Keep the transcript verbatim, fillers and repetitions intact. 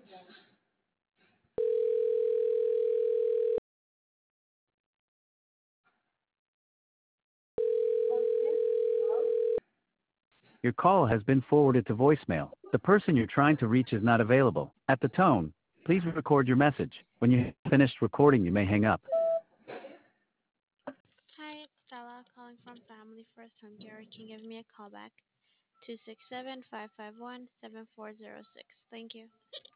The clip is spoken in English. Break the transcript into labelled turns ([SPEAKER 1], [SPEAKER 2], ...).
[SPEAKER 1] Your call has been forwarded to voicemail. The person you're trying to reach is not available. At the tone, please record your message. When you have finished recording, you may hang up.
[SPEAKER 2] Hi, it's Stella calling from Family First Home Care. You can give me a call back, two six seven, five five one, seven four zero six. Thank you.